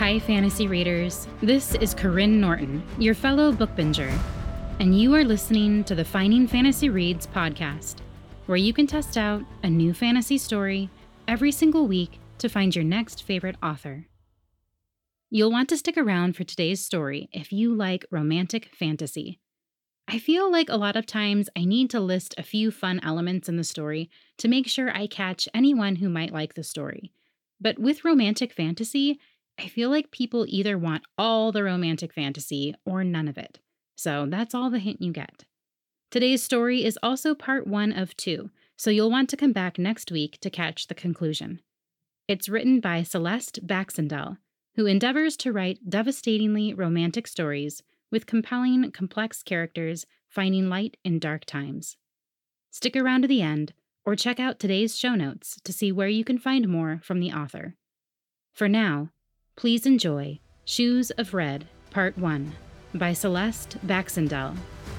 Hi, fantasy readers. This is Corinne Norton, your fellow book binger, and you are listening to the Finding Fantasy Reads podcast, where you can test out a new fantasy story every single week to find your next favorite author. You'll want to stick around for today's story if you like romantic fantasy. I feel like a lot of times I need to list a few fun elements in the story to make sure I catch anyone who might like the story. But with romantic fantasy, I feel like people either want all the romantic fantasy or none of it. So that's all the hint you get. Today's story is also part 1 of 2, so you'll want to come back next week to catch the conclusion. It's written by Celeste Baxendale, who endeavors to write devastatingly romantic stories with compelling, complex characters finding light in dark times. Stick around to the end, or check out today's show notes to see where you can find more from the author. For now, please enjoy Shoes of Red, Part 1 by Celeste Baxendale.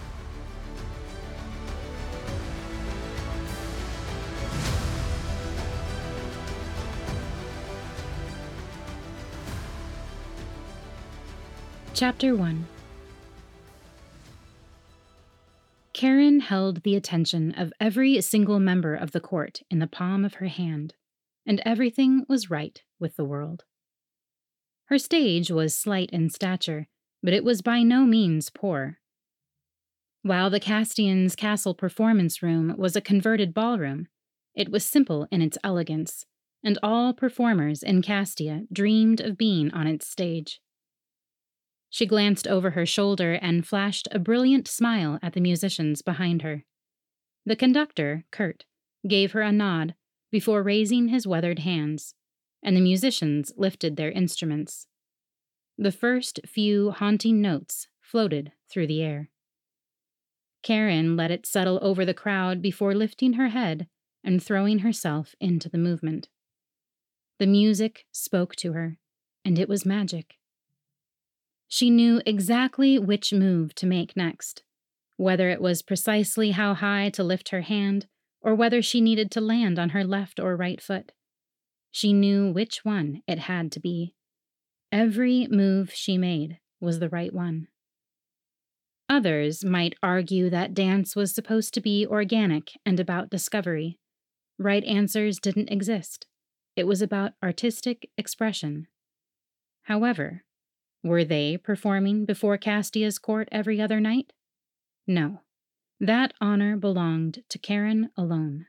Chapter 1. Karen held the attention of every single member of the court in the palm of her hand, and everything was right with the world. Her stage was slight in stature, but it was by no means poor. While the Castian's Castle Performance Room was a converted ballroom, it was simple in its elegance, and all performers in Castia dreamed of being on its stage. She glanced over her shoulder and flashed a brilliant smile at the musicians behind her. The conductor, Kurt, gave her a nod before raising his weathered hands, and the musicians lifted their instruments. The first few haunting notes floated through the air. Karen let it settle over the crowd before lifting her head and throwing herself into the movement. The music spoke to her, and it was magic. She knew exactly which move to make next, whether it was precisely how high to lift her hand, or whether she needed to land on her left or right foot. She knew which one it had to be. Every move she made was the right one. Others might argue that dance was supposed to be organic and about discovery. Right answers didn't exist. It was about artistic expression. However, were they performing before Castia's court every other night? No. That honor belonged to Karen alone.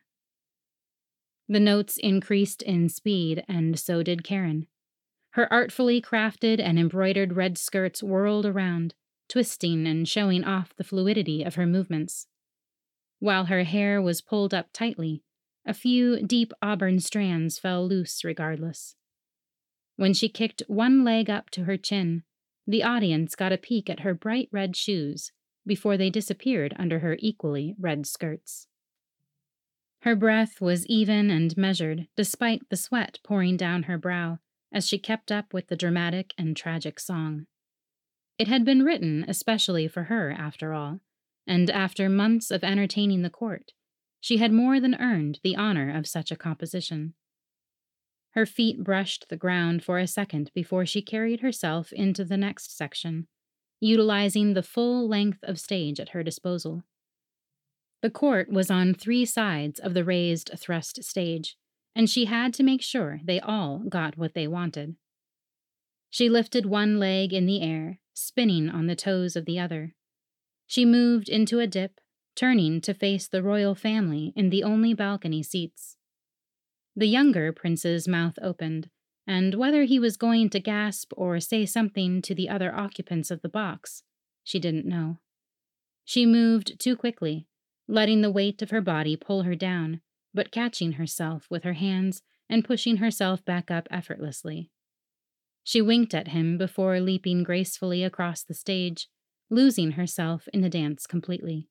The notes increased in speed, and so did Karen. Her artfully crafted and embroidered red skirts whirled around, twisting and showing off the fluidity of her movements. While her hair was pulled up tightly, a few deep auburn strands fell loose regardless. When she kicked one leg up to her chin, the audience got a peek at her bright red shoes before they disappeared under her equally red skirts. Her breath was even and measured, despite the sweat pouring down her brow as she kept up with the dramatic and tragic song. It had been written especially for her, after all, and after months of entertaining the court, she had more than earned the honor of such a composition. Her feet brushed the ground for a second before she carried herself into the next section, utilizing the full length of stage at her disposal. The court was on 3 sides of the raised thrust stage, and she had to make sure they all got what they wanted. She lifted one leg in the air, spinning on the toes of the other. She moved into a dip, turning to face the royal family in the only balcony seats. The younger prince's mouth opened, and whether he was going to gasp or say something to the other occupants of the box, she didn't know. She moved too quickly, letting the weight of her body pull her down, but catching herself with her hands and pushing herself back up effortlessly. She winked at him before leaping gracefully across the stage, losing herself in the dance completely.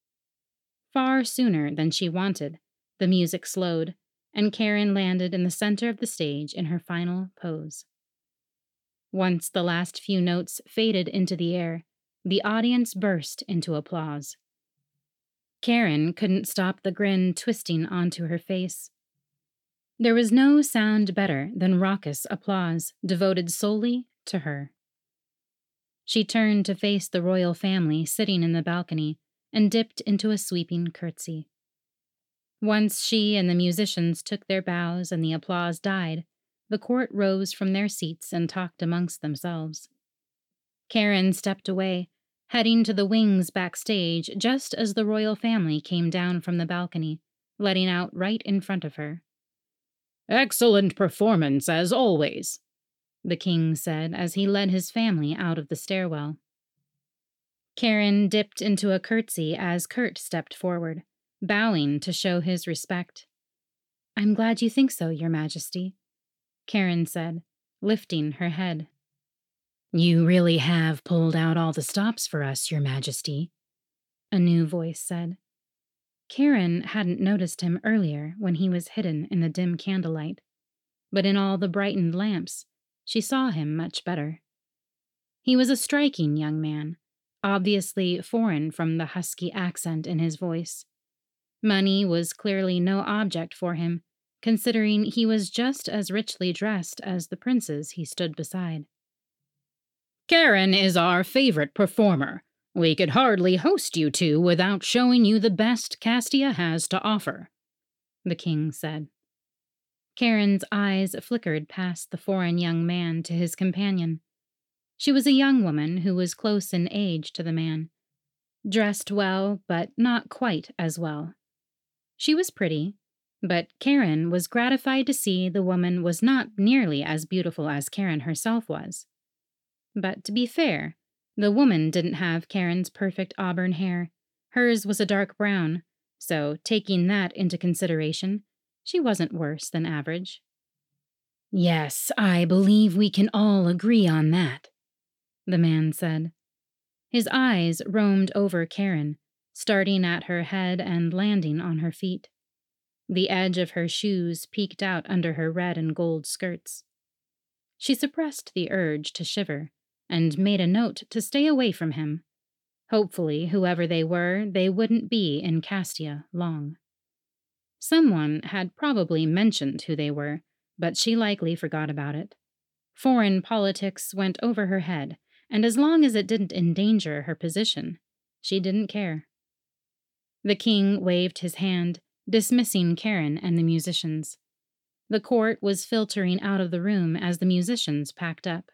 Far sooner than she wanted, the music slowed, and Karen landed in the center of the stage in her final pose. Once the last few notes faded into the air, the audience burst into applause. Karen couldn't stop the grin twisting onto her face. There was no sound better than raucous applause devoted solely to her. She turned to face the royal family sitting in the balcony and dipped into a sweeping curtsy. Once she and the musicians took their bows and the applause died, the court rose from their seats and talked amongst themselves. Karen stepped away, heading to the wings backstage just as the royal family came down from the balcony, letting out right in front of her. "Excellent performance, as always," the king said as he led his family out of the stairwell. Karen dipped into a curtsy as Kurt stepped forward, bowing to show his respect. "I'm glad you think so, Your Majesty," Karen said, lifting her head. "You really have pulled out all the stops for us, Your Majesty," a new voice said. Karen hadn't noticed him earlier when he was hidden in the dim candlelight, but in all the brightened lamps, she saw him much better. He was a striking young man, obviously foreign from the husky accent in his voice. Money was clearly no object for him, considering he was just as richly dressed as the princes he stood beside. "Karen is our favorite performer. We could hardly host you two without showing you the best Castia has to offer," the king said. Karen's eyes flickered past the foreign young man to his companion. She was a young woman who was close in age to the man, dressed well, but not quite as well. She was pretty, but Karen was gratified to see the woman was not nearly as beautiful as Karen herself was. But to be fair, the woman didn't have Karen's perfect auburn hair. Hers was a dark brown, so taking that into consideration, she wasn't worse than average. "Yes, I believe we can all agree on that," the man said. His eyes roamed over Karen, starting at her head and landing on her feet. The edge of her shoes peeked out under her red and gold skirts. She suppressed the urge to shiver and made a note to stay away from him. Hopefully, whoever they were, they wouldn't be in Castia long. Someone had probably mentioned who they were, but she likely forgot about it. Foreign politics went over her head, and as long as it didn't endanger her position, she didn't care. The king waved his hand, dismissing Karen and the musicians. The court was filtering out of the room as the musicians packed up.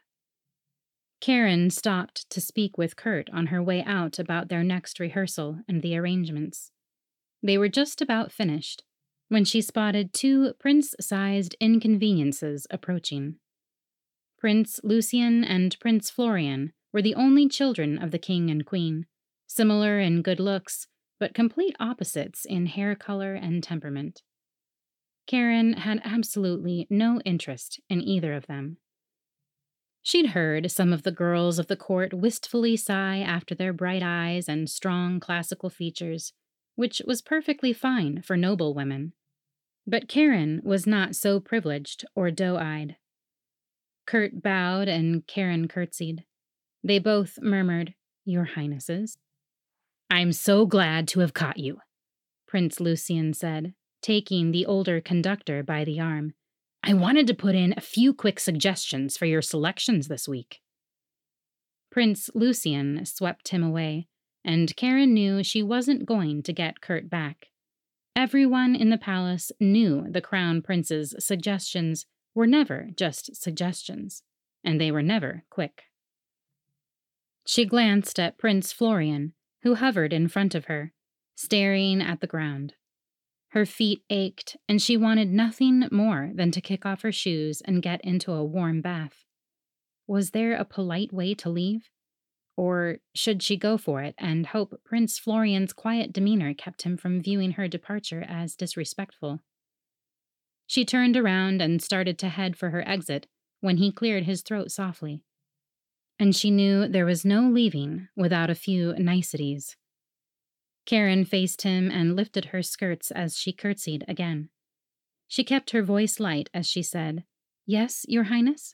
Karen stopped to speak with Kurt on her way out about their next rehearsal and the arrangements. They were just about finished when she spotted two prince-sized inconveniences approaching. Prince Lucian and Prince Florian were the only children of the king and queen, similar in good looks, but complete opposites in hair color and temperament. Karen had absolutely no interest in either of them. She'd heard some of the girls of the court wistfully sigh after their bright eyes and strong classical features, which was perfectly fine for noble women. But Karen was not so privileged or doe-eyed. Kurt bowed and Karen curtsied. They both murmured, "Your Highnesses." "I'm so glad to have caught you," Prince Lucian said, taking the older conductor by the arm. "I wanted to put in a few quick suggestions for your selections this week." Prince Lucian swept him away, and Karen knew she wasn't going to get Kurt back. Everyone in the palace knew the Crown Prince's suggestions were never just suggestions, and they were never quick. She glanced at Prince Florian, who hovered in front of her, staring at the ground. Her feet ached, and she wanted nothing more than to kick off her shoes and get into a warm bath. Was there a polite way to leave? Or should she go for it and hope Prince Florian's quiet demeanor kept him from viewing her departure as disrespectful? She turned around and started to head for her exit when he cleared his throat softly. And she knew there was no leaving without a few niceties. Karen faced him and lifted her skirts as she curtsied again. She kept her voice light as she said, "Yes, Your Highness?"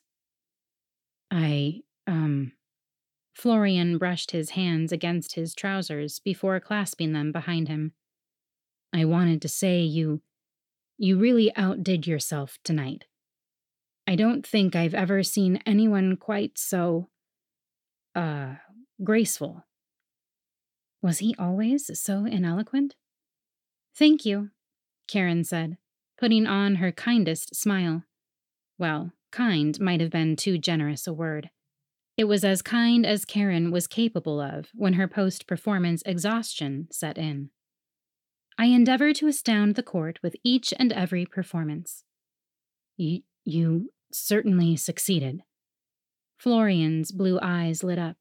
Florian brushed his hands against his trousers before clasping them behind him. "I wanted to say you really outdid yourself tonight. I don't think I've ever seen anyone quite so, uh, graceful. Was he always so ineloquent? Thank you, Karen said, putting on her kindest smile. Well, kind might have been too generous a word. It was as kind as Karen was capable of when her post performance exhaustion set in. I endeavor to astound the court with each and every performance. You certainly succeeded. Florian's blue eyes lit up.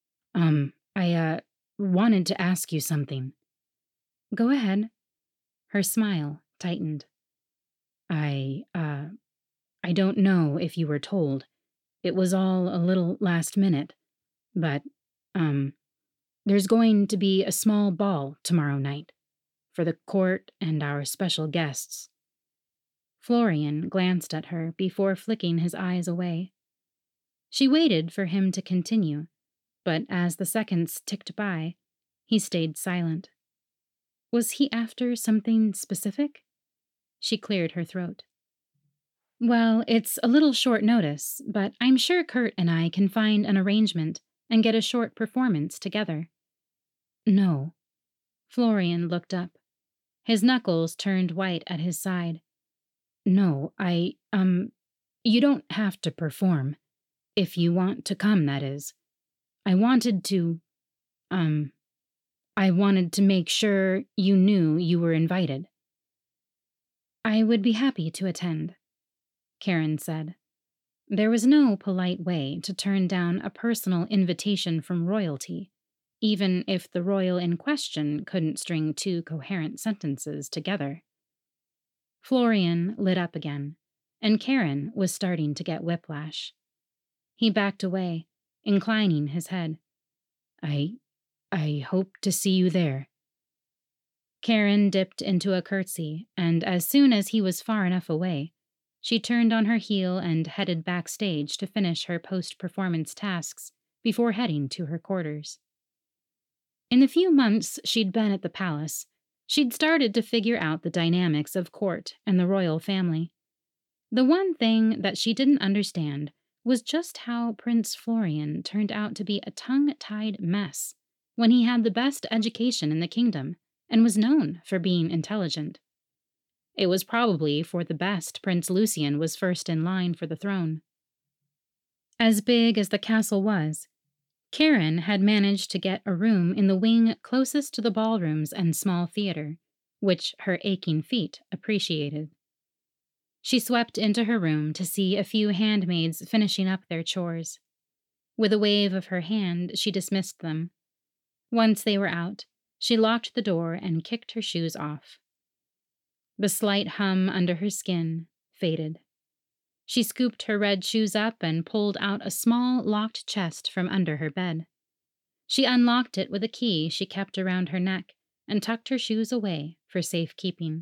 I wanted to ask you something. Go ahead. Her smile tightened. I, uh, I don't know if you were told. It was all a little last minute, but, um, there's going to be a small ball tomorrow night for the court and our special guests. Florian glanced at her before flicking his eyes away. She waited for him to continue, but as the seconds ticked by, he stayed silent. Was he after something specific? She cleared her throat. Well, it's a little short notice, but I'm sure Kurt and I can find an arrangement and get a short performance together. No. Florian looked up. His knuckles turned white at his side. No, you don't have to perform. If you want to come, that is. I wanted to, um, I wanted to make sure you knew you were invited. I would be happy to attend, Karen said. There was no polite way to turn down a personal invitation from royalty, even if the royal in question couldn't string two coherent sentences together. Florian lit up again, and Karen was starting to get whiplash. He backed away, inclining his head. I hope to see you there. Karen dipped into a curtsy, and as soon as he was far enough away, she turned on her heel and headed backstage to finish her post-performance tasks before heading to her quarters. In the few months she'd been at the palace, she'd started to figure out the dynamics of court and the royal family. The one thing that she didn't understand was just how Prince Florian turned out to be a tongue-tied mess when he had the best education in the kingdom and was known for being intelligent. It was probably for the best Prince Lucian was first in line for the throne. As big as the castle was, Karen had managed to get a room in the wing closest to the ballrooms and small theater, which her aching feet appreciated. She swept into her room to see a few handmaids finishing up their chores. With a wave of her hand, she dismissed them. Once they were out, she locked the door and kicked her shoes off. The slight hum under her skin faded. She scooped her red shoes up and pulled out a small locked chest from under her bed. She unlocked it with a key she kept around her neck and tucked her shoes away for safekeeping.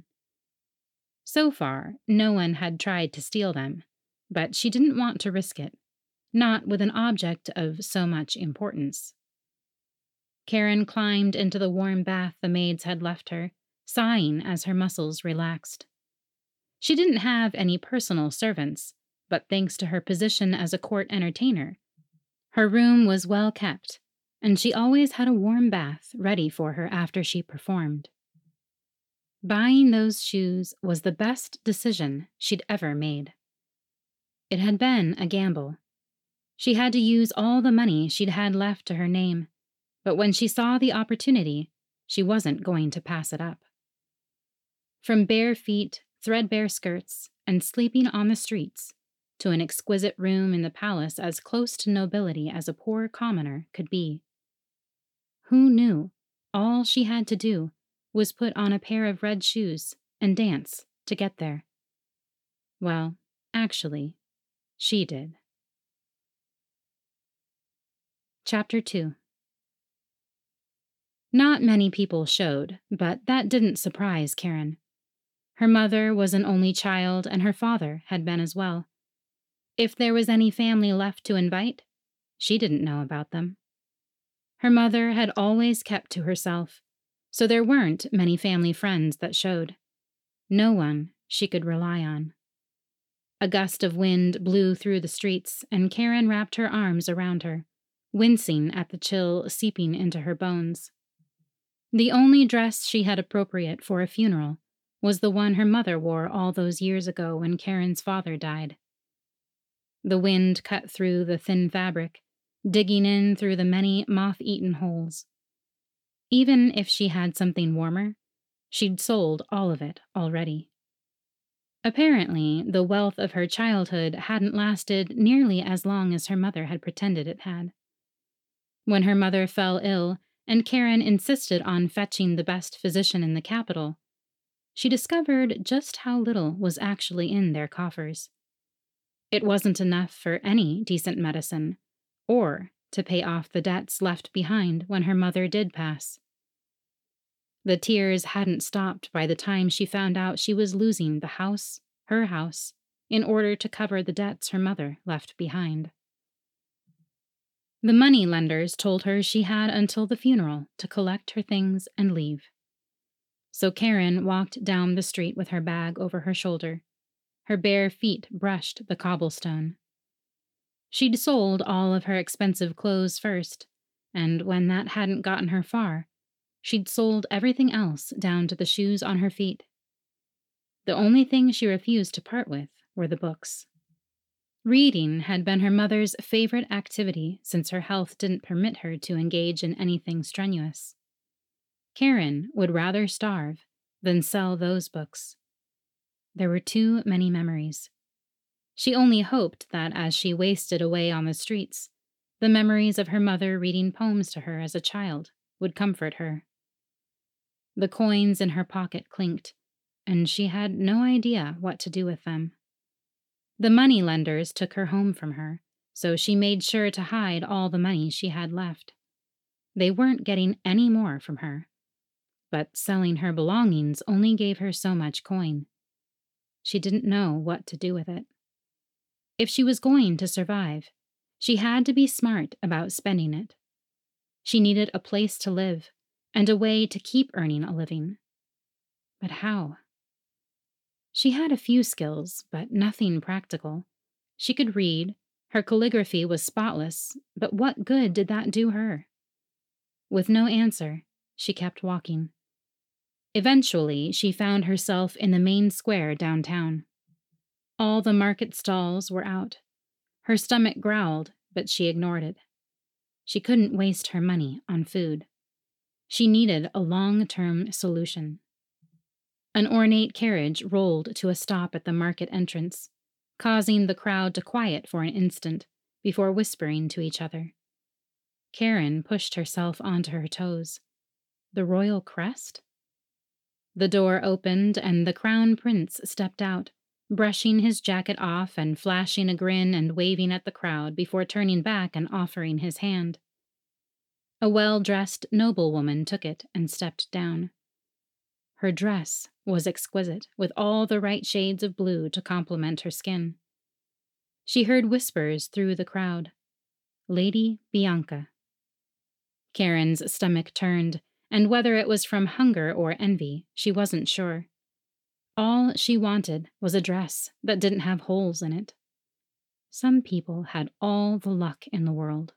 So far, no one had tried to steal them, but she didn't want to risk it, not with an object of so much importance. Karen climbed into the warm bath the maids had left her, sighing as her muscles relaxed. She didn't have any personal servants, but thanks to her position as a court entertainer, her room was well kept, and she always had a warm bath ready for her after she performed. Buying those shoes was the best decision she'd ever made. It had been a gamble. She had to use all the money she'd had left to her name, but when she saw the opportunity, she wasn't going to pass it up. From bare feet, threadbare skirts, and sleeping on the streets, to an exquisite room in the palace as close to nobility as a poor commoner could be. Who knew all she had to do was put on a pair of red shoes and dance to get there? Well, actually, she did. Chapter 2. Not many people showed, but that didn't surprise Karen. Her mother was an only child, and her father had been as well. If there was any family left to invite, she didn't know about them. Her mother had always kept to herself, so there weren't many family friends that showed. No one she could rely on. A gust of wind blew through the streets, and Karen wrapped her arms around her, wincing at the chill seeping into her bones. The only dress she had appropriate for a funeral was the one her mother wore all those years ago when Karen's father died. The wind cut through the thin fabric, digging in through the many moth-eaten holes. Even if she had something warmer, she'd sold all of it already. Apparently, the wealth of her childhood hadn't lasted nearly as long as her mother had pretended it had. When her mother fell ill and Karen insisted on fetching the best physician in the capital, she discovered just how little was actually in their coffers. It wasn't enough for any decent medicine, or to pay off the debts left behind when her mother did pass. The tears hadn't stopped by the time she found out she was losing the house, her house, in order to cover the debts her mother left behind. The money lenders told her she had until the funeral to collect her things and leave. So Karen walked down the street with her bag over her shoulder. Her bare feet brushed the cobblestone. She'd sold all of her expensive clothes first, and when that hadn't gotten her far, she'd sold everything else down to the shoes on her feet. The only thing she refused to part with were the books. Reading had been her mother's favorite activity since her health didn't permit her to engage in anything strenuous. Karen would rather starve than sell those books. There were too many memories. She only hoped that as she wasted away on the streets, the memories of her mother reading poems to her as a child would comfort her. The coins in her pocket clinked, and she had no idea what to do with them. The money lenders took her home from her, so she made sure to hide all the money she had left. They weren't getting any more from her, but selling her belongings only gave her so much coin. She didn't know what to do with it. If she was going to survive, she had to be smart about spending it. She needed a place to live and a way to keep earning a living. But how? She had a few skills, but nothing practical. She could read, her calligraphy was spotless, but what good did that do her? With no answer, she kept walking. Eventually, she found herself in the main square downtown. All the market stalls were out. Her stomach growled, but she ignored it. She couldn't waste her money on food. She needed a long-term solution. An ornate carriage rolled to a stop at the market entrance, causing the crowd to quiet for an instant before whispering to each other. Karen pushed herself onto her toes. The royal crest? The door opened and the crown prince stepped out, brushing his jacket off and flashing a grin and waving at the crowd before turning back and offering his hand. A well-dressed noblewoman took it and stepped down. Her dress was exquisite, with all the right shades of blue to complement her skin. She heard whispers through the crowd. Lady Bianca. Karen's stomach turned, and whether it was from hunger or envy, she wasn't sure. All she wanted was a dress that didn't have holes in it. Some people had all the luck in the world.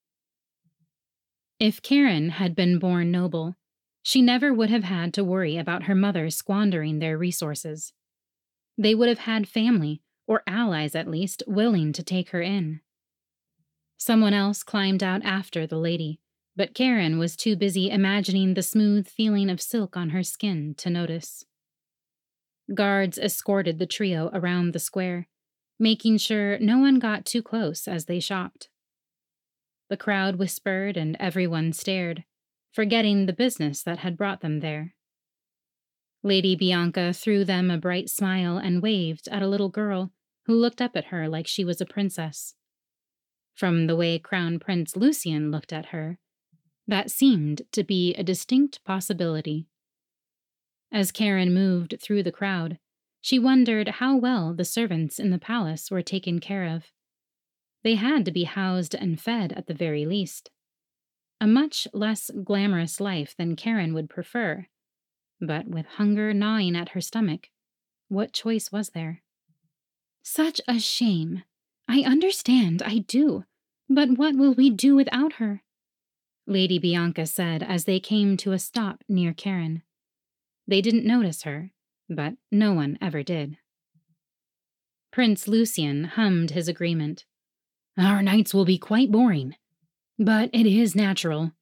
If Karen had been born noble, she never would have had to worry about her mother squandering their resources. They would have had family, or allies at least, willing to take her in. Someone else climbed out after the lady, but Karen was too busy imagining the smooth feeling of silk on her skin to notice. Guards escorted the trio around the square, making sure no one got too close as they shopped. The crowd whispered and everyone stared, forgetting the business that had brought them there. Lady Bianca threw them a bright smile and waved at a little girl who looked up at her like she was a princess. From the way Crown Prince Lucian looked at her, that seemed to be a distinct possibility. As Karen moved through the crowd, she wondered how well the servants in the palace were taken care of. They had to be housed and fed at the very least. A much less glamorous life than Karen would prefer, but with hunger gnawing at her stomach, what choice was there? Such a shame. I understand, I do. But what will we do without her? Lady Bianca said as they came to a stop near Karen. They didn't notice her, but no one ever did. Prince Lucian hummed his agreement. Our nights will be quite boring, but it is natural.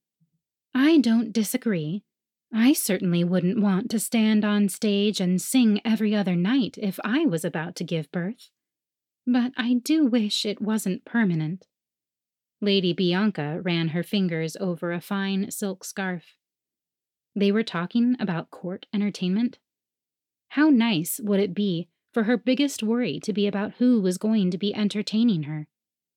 I don't disagree. I certainly wouldn't want to stand on stage and sing every other night if I was about to give birth. But I do wish it wasn't permanent. Lady Bianca ran her fingers over a fine silk scarf. They were talking about court entertainment. How nice would it be for her biggest worry to be about who was going to be entertaining her?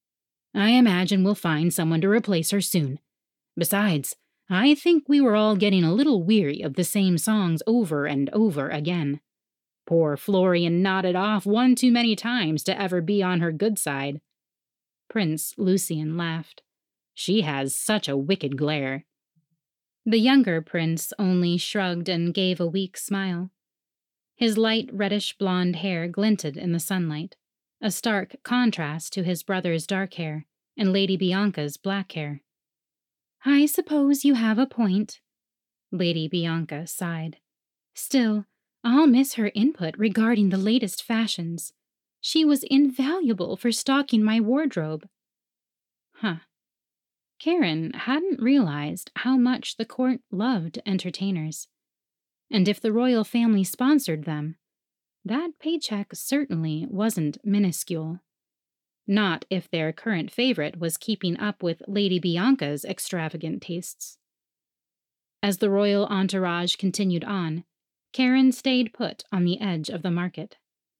I imagine we'll find someone to replace her soon. Besides, I think we were all getting a little weary of the same songs over and over again. Poor Florian nodded off one too many times to ever be on her good side. Prince Lucian laughed. She has such a wicked glare. The younger prince only shrugged and gave a weak smile. His light reddish blonde hair glinted in the sunlight, a stark contrast to his brother's dark hair and Lady Bianca's black hair. I suppose you have a point. Lady Bianca sighed. Still, I'll miss her input regarding the latest fashions. She was invaluable for stocking my wardrobe. Huh. Karen hadn't realized how much the court loved entertainers. And if the royal family sponsored them, that paycheck certainly wasn't minuscule. Not if their current favorite was keeping up with Lady Bianca's extravagant tastes. As the royal entourage continued on, Karen stayed put on the edge of the market.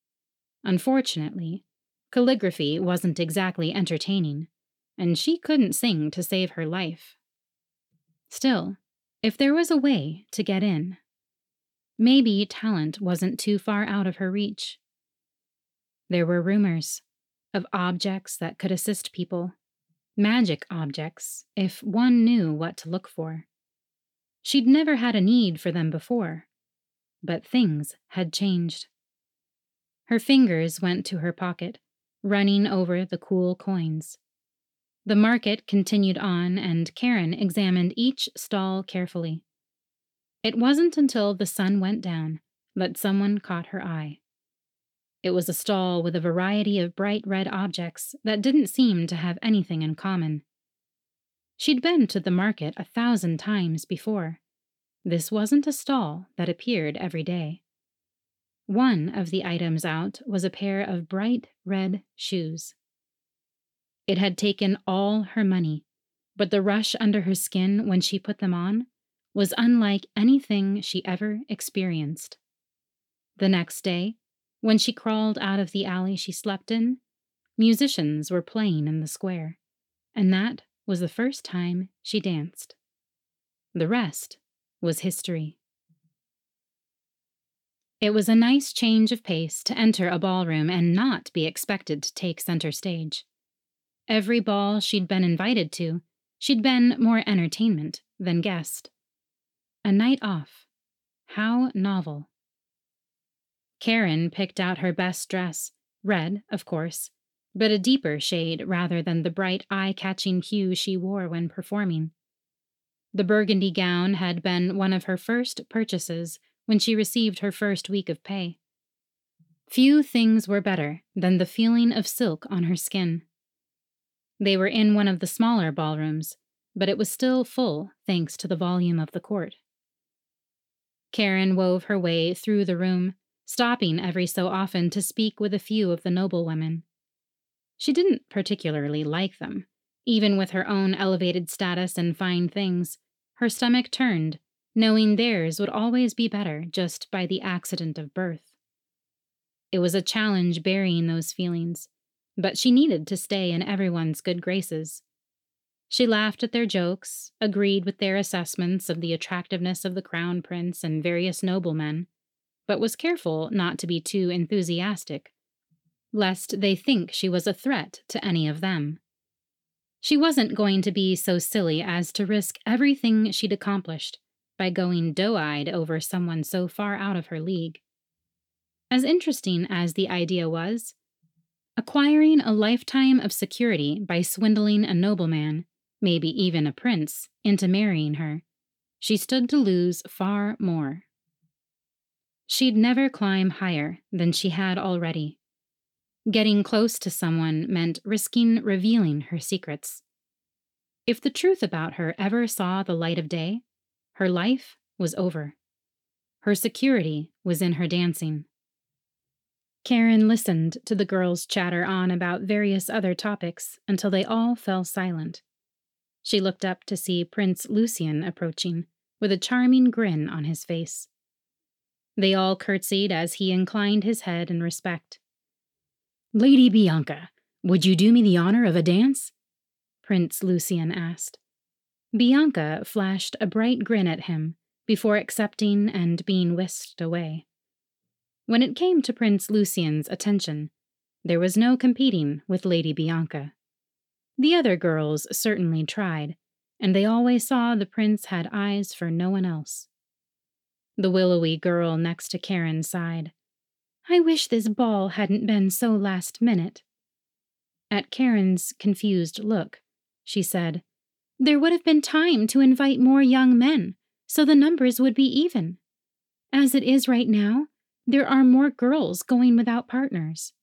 Unfortunately, calligraphy wasn't exactly entertaining, and she couldn't sing to save her life. Still, if there was a way to get in, maybe talent wasn't too far out of her reach. There were rumors of objects that could assist people, magic objects, if one knew what to look for. She'd never had a need for them before, but things had changed. Her fingers went to her pocket, running over the cool coins. The market continued on, and Karen examined each stall carefully. It wasn't until the sun went down that someone caught her eye. It was a stall with a variety of bright red objects that didn't seem to have anything in common. She'd been to the market 1,000 times before. This wasn't a stall that appeared every day. One of the items out was a pair of bright red shoes. It had taken all her money, but the rush under her skin when she put them on was unlike anything she ever experienced. The next day, when she crawled out of the alley she slept in, musicians were playing in the square, and that was the first time she danced. The rest was history. It was a nice change of pace to enter a ballroom and not be expected to take center stage. Every ball she'd been invited to, she'd been more entertainment than guest. A night off. How novel. Karen picked out her best dress, red, of course, but a deeper shade rather than the bright eye-catching hue she wore when performing. The burgundy gown had been one of her first purchases when she received her first week of pay. Few things were better than the feeling of silk on her skin. They were in one of the smaller ballrooms, but it was still full thanks to the volume of the court. Karen wove her way through the room, stopping every so often to speak with a few of the noblewomen. She didn't particularly like them. Even with her own elevated status and fine things, her stomach turned, knowing theirs would always be better just by the accident of birth. It was a challenge burying those feelings, but she needed to stay in everyone's good graces. She laughed at their jokes, agreed with their assessments of the attractiveness of the crown prince and various noblemen, but was careful not to be too enthusiastic, lest they think she was a threat to any of them. She wasn't going to be so silly as to risk everything she'd accomplished by going doe-eyed over someone so far out of her league. As interesting as the idea was, Acquiring a lifetime of security by swindling a nobleman, maybe even a prince, into marrying her, she stood to lose far more. She'd never climb higher than she had already. Getting close to someone meant risking revealing her secrets. If the truth about her ever saw the light of day, her life was over. Her security was in her dancing. Karen listened to the girls chatter on about various other topics until they all fell silent. She looked up to see Prince Lucian approaching, with a charming grin on his face. They all curtsied as he inclined his head in respect. "Lady Bianca, would you do me the honor of a dance?" Prince Lucian asked. Bianca flashed a bright grin at him before accepting and being whisked away. When it came to Prince Lucian's attention, there was no competing with Lady Bianca. The other girls certainly tried, and they always saw the prince had eyes for no one else. The willowy girl next to Karen sighed. "I wish this ball hadn't been so last minute." At Karen's confused look, she said, "There would have been time to invite more young men, so the numbers would be even. As it is right now, there are more girls going without partners."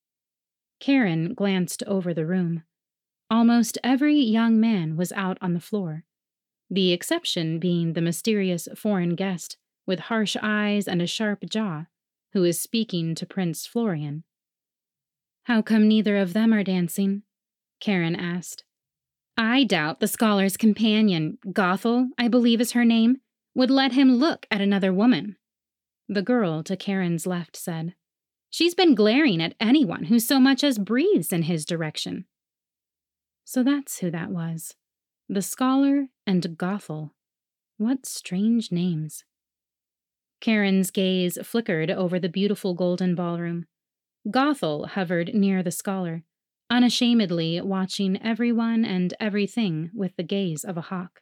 Karen glanced over the room. Almost every young man was out on the floor, the exception being the mysterious foreign guest with harsh eyes and a sharp jaw, who is speaking to Prince Florian. "How come neither of them are dancing?" Karen asked. "I doubt the scholar's companion, Gothel, I believe is her name, would let him look at another woman," the girl to Karen's left said. "She's been glaring at anyone who so much as breathes in his direction." So that's who that was. The scholar and Gothel. What strange names. Karen's gaze flickered over the beautiful golden ballroom. Gothel hovered near the scholar, unashamedly watching everyone and everything with the gaze of a hawk.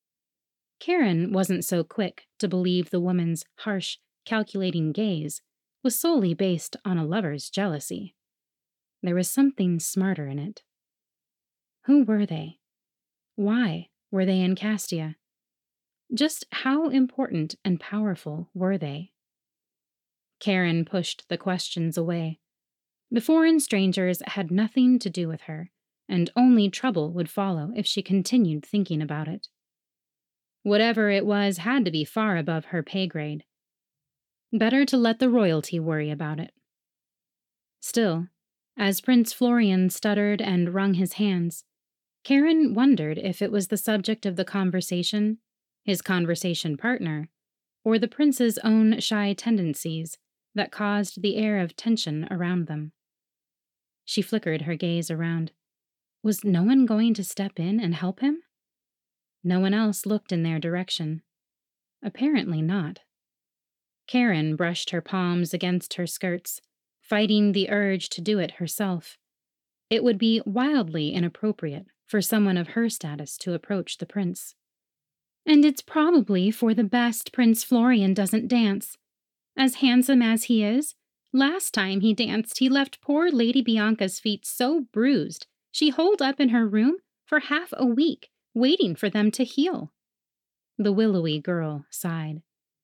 Karen wasn't so quick to believe the woman's harsh, calculating gaze was solely based on a lover's jealousy. There was something smarter in it. Who were they? Why were they in Castia? Just how important and powerful were they? Karen pushed the questions away. The foreign strangers had nothing to do with her, and only trouble would follow if she continued thinking about it. Whatever it was had to be far above her pay grade. Better to let the royalty worry about it. Still, as Prince Florian stuttered and wrung his hands, Karen wondered if it was the subject of the conversation, his conversation partner, or the prince's own shy tendencies that caused the air of tension around them. She flickered her gaze around. Was no one going to step in and help him? No one else looked in their direction. Apparently not. Karen brushed her palms against her skirts, fighting the urge to do it herself. It would be wildly inappropriate for someone of her status to approach the prince. And it's probably for the best Prince Florian doesn't dance. As handsome as he is, last time he danced he left poor Lady Bianca's feet so bruised she holed up in her room for half a week, waiting for them to heal. The willowy girl sighed.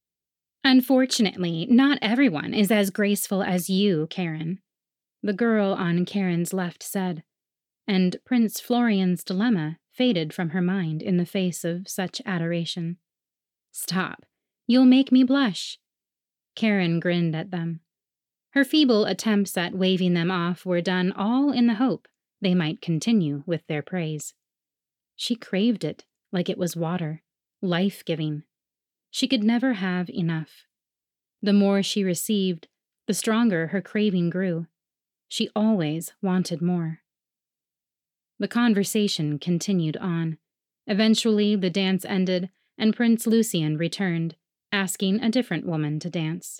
Unfortunately, not everyone is as graceful as you, Karen, the girl on Karen's left said, and Prince Florian's dilemma faded from her mind in the face of such adoration. Stop. You'll make me blush. Karen grinned at them. Her feeble attempts at waving them off were done all in the hope they might continue with their praise. She craved it like it was water, life-giving. She could never have enough. The more she received, the stronger her craving grew. She always wanted more. The conversation continued on. Eventually, the dance ended, and Prince Lucian returned, asking a different woman to dance.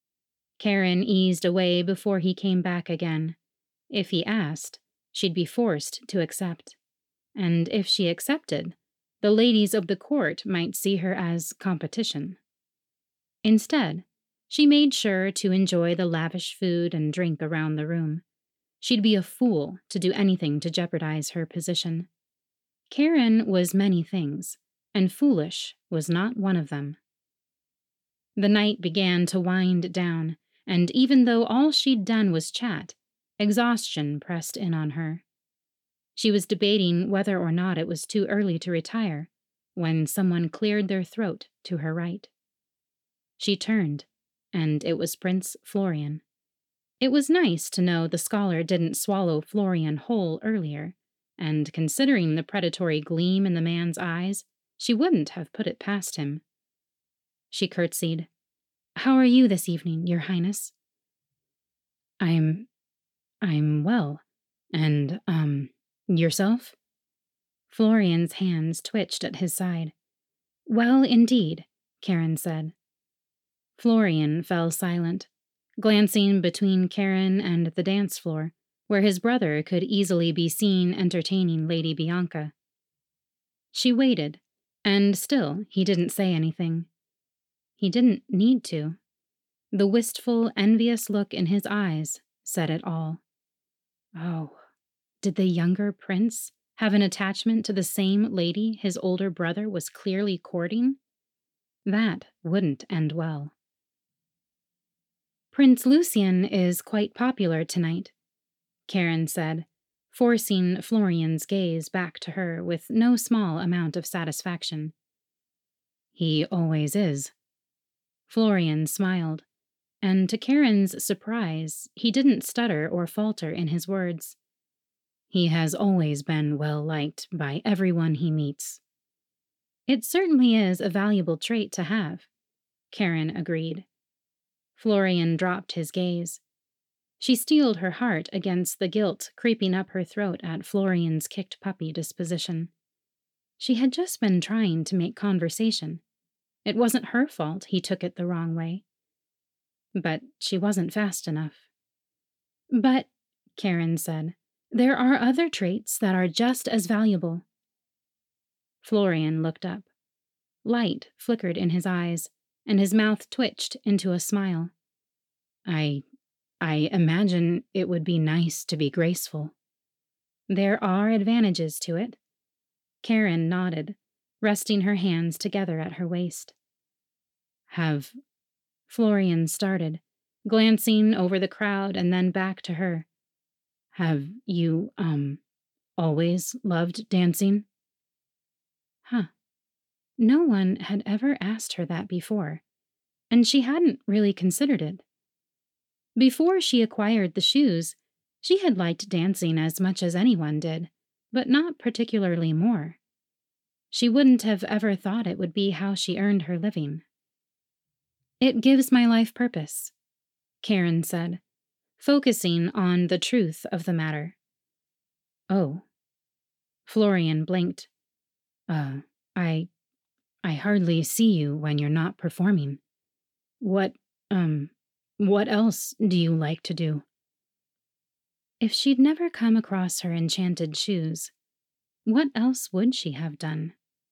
Karen eased away before he came back again. If he asked, she'd be forced to accept. And if she accepted, the ladies of the court might see her as competition. Instead, she made sure to enjoy the lavish food and drink around the room. She'd be a fool to do anything to jeopardize her position. Karen was many things, and foolish was not one of them. The night began to wind down, and even though all she'd done was chat, exhaustion pressed in on her. She was debating whether or not it was too early to retire when someone cleared their throat to her right. She turned, and it was Prince Florian. It was nice to know the scholar didn't swallow Florian whole earlier, and considering the predatory gleam in the man's eyes, she wouldn't have put it past him. She curtsied. "How are you this evening, Your Highness?" I'm well. And, yourself?" Florian's hands twitched at his side. "Well, indeed," Karen said. Florian fell silent, glancing between Karen and the dance floor, where his brother could easily be seen entertaining Lady Bianca. She waited, and still he didn't say anything. He didn't need to. The wistful, envious look in his eyes said it all. Oh, did the younger prince have an attachment to the same lady his older brother was clearly courting? That wouldn't end well. "Prince Lucian is quite popular tonight," Karen said, forcing Florian's gaze back to her with no small amount of satisfaction. "He always is." Florian smiled, and to Karen's surprise, he didn't stutter or falter in his words. "He has always been well liked by everyone he meets." "It certainly is a valuable trait to have," Karen agreed. Florian dropped his gaze. She steeled her heart against the guilt creeping up her throat at Florian's kicked puppy disposition. She had just been trying to make conversation. It wasn't her fault he took it the wrong way. But she wasn't fast enough. "But," Karen said, "there are other traits that are just as valuable." Florian looked up. Light flickered in his eyes, and his mouth twitched into a smile. I imagine it would be nice to be graceful." "There are advantages to it." Karen nodded, resting her hands together at her waist. "Have—" Florian started, glancing over the crowd and then back to her. "Have you, always loved dancing?" Huh. No one had ever asked her that before, and she hadn't really considered it. Before she acquired the shoes, she had liked dancing as much as anyone did, but not particularly more. She wouldn't have ever thought it would be how she earned her living. "It gives my life purpose," Karen said, focusing on the truth of the matter. "Oh." Florian blinked. Uh, I I hardly see you when you're not performing. What, um, what else do you like to do?" If she'd never come across her enchanted shoes, what else would she have done?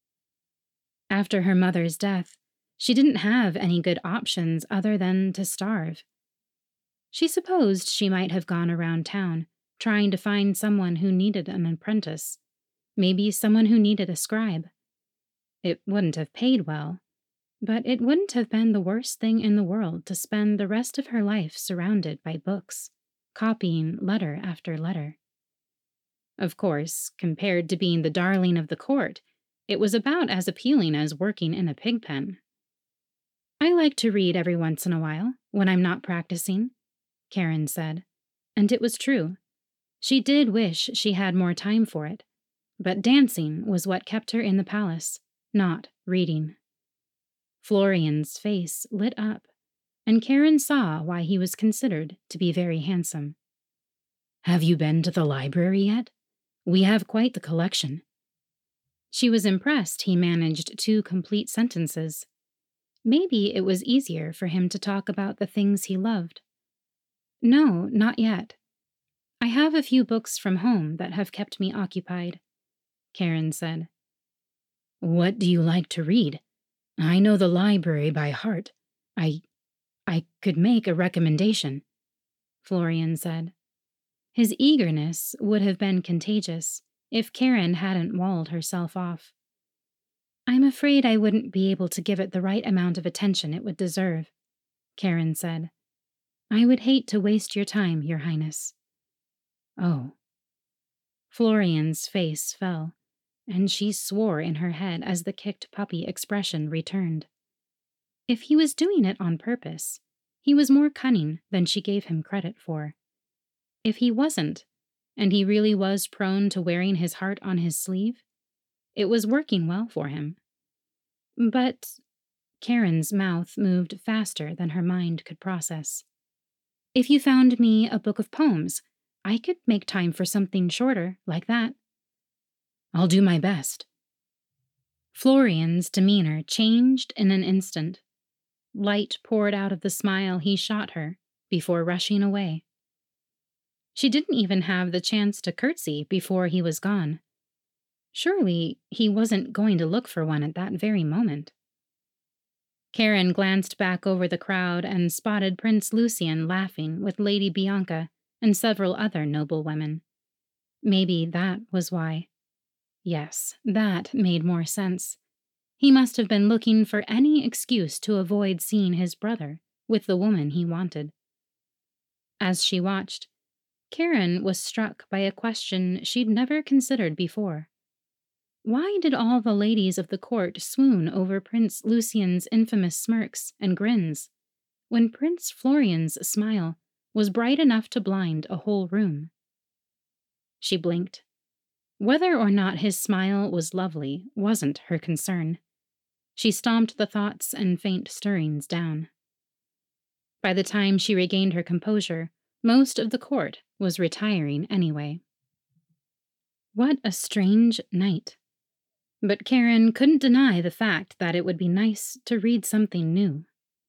After her mother's death, she didn't have any good options other than to starve. She supposed she might have gone around town, trying to find someone who needed an apprentice, maybe someone who needed a scribe. It wouldn't have paid well, but it wouldn't have been the worst thing in the world to spend the rest of her life surrounded by books, copying letter after letter. Of course, compared to being the darling of the court, it was about as appealing as working in a pig pen. "I like to read every once in a while, when I'm not practicing," Karen said, and it was true. She did wish she had more time for it, but dancing was what kept her in the palace, not reading. Florian's face lit up, and Karen saw why he was considered to be very handsome. "Have you been to the library yet? We have quite the collection." She was impressed he managed 2 complete sentences. Maybe it was easier for him to talk about the things he loved. "No, not yet. I have a few books from home that have kept me occupied," Karen said. "What do you like to read? I know the library by heart. I could make a recommendation," Florian said. His eagerness would have been contagious if Karen hadn't walled herself off. I'm afraid I wouldn't be able to give it the right amount of attention it would deserve, Karen said. I would hate to waste your time, Your Highness. Oh. Florian's face fell, and she swore in her head as the kicked puppy expression returned. If he was doing it on purpose, he was more cunning than she gave him credit for. If he wasn't, and he really was prone to wearing his heart on his sleeve, it was working well for him. But Karen's mouth moved faster than her mind could process. If you found me a book of poems, I could make time for something shorter, like that. I'll do my best. Florian's demeanor changed in an instant. Light poured out of the smile he shot her before rushing away. She didn't even have the chance to curtsy before he was gone. Surely he wasn't going to look for one at that very moment. Karen glanced back over the crowd and spotted Prince Lucian laughing with Lady Bianca and several other noblewomen. Maybe that was why. Yes, that made more sense. He must have been looking for any excuse to avoid seeing his brother with the woman he wanted. As she watched, Karen was struck by a question she'd never considered before. Why did all the ladies of the court swoon over Prince Lucian's infamous smirks and grins, when Prince Florian's smile was bright enough to blind a whole room? She blinked. Whether or not his smile was lovely wasn't her concern. She stomped the thoughts and faint stirrings down. By the time she regained her composure, most of the court was retiring anyway. What a strange night. But Karen couldn't deny the fact that it would be nice to read something new.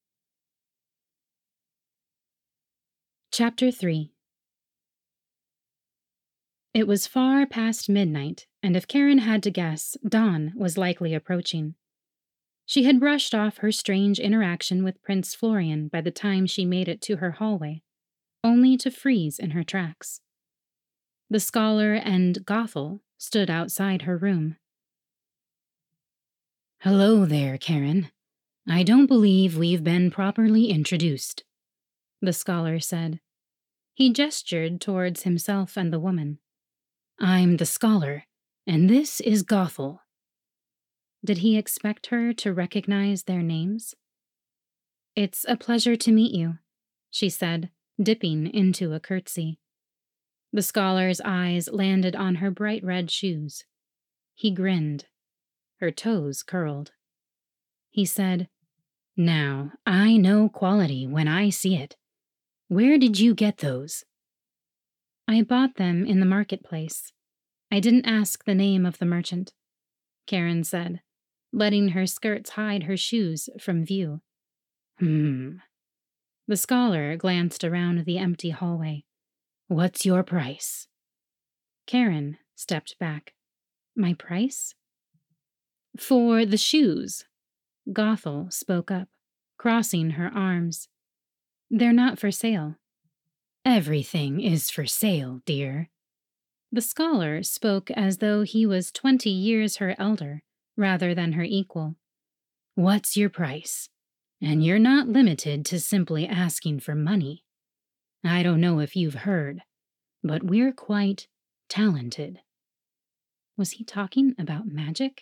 Chapter 3. It was far past midnight, and if Karen had to guess, dawn was likely approaching. She had brushed off her strange interaction with Prince Florian by the time she made it to her hallway, only to freeze in her tracks. The scholar and Gothel stood outside her room. Hello there, Karen. I don't believe we've been properly introduced, the scholar said. He gestured towards himself and the woman. I'm the scholar, and this is Gothel. Did he expect her to recognize their names? It's a pleasure to meet you, she said, dipping into a curtsy. The scholar's eyes landed on her bright red shoes. He grinned. Her toes curled. He said, Now, I know quality when I see it. Where did you get those? I bought them in the marketplace. I didn't ask the name of the merchant, Karen said, letting her skirts hide her shoes from view. The scholar glanced around the empty hallway. What's your price? Karen stepped back. My price? For the shoes, Gothel spoke up, crossing her arms. They're not for sale. Everything is for sale, dear. The scholar spoke as though he was 20 years her elder, rather than her equal. What's your price? And you're not limited to simply asking for money. I don't know if you've heard, but we're quite talented. Was he talking about magic?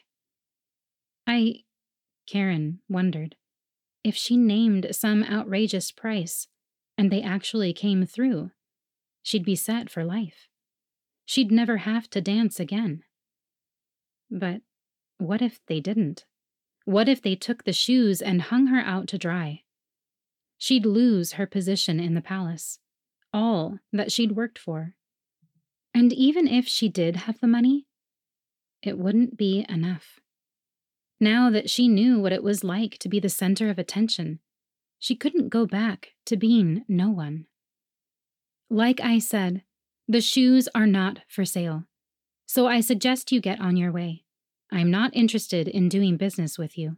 Karen wondered. If she named some outrageous price, and they actually came through, she'd be set for life. She'd never have to dance again. But what if they didn't? What if they took the shoes and hung her out to dry? She'd lose her position in the palace, all that she'd worked for. And even if she did have the money, it wouldn't be enough. Now that she knew what it was like to be the center of attention, she couldn't go back to being no one. Like I said, the shoes are not for sale, so I suggest you get on your way. I'm not interested in doing business with you.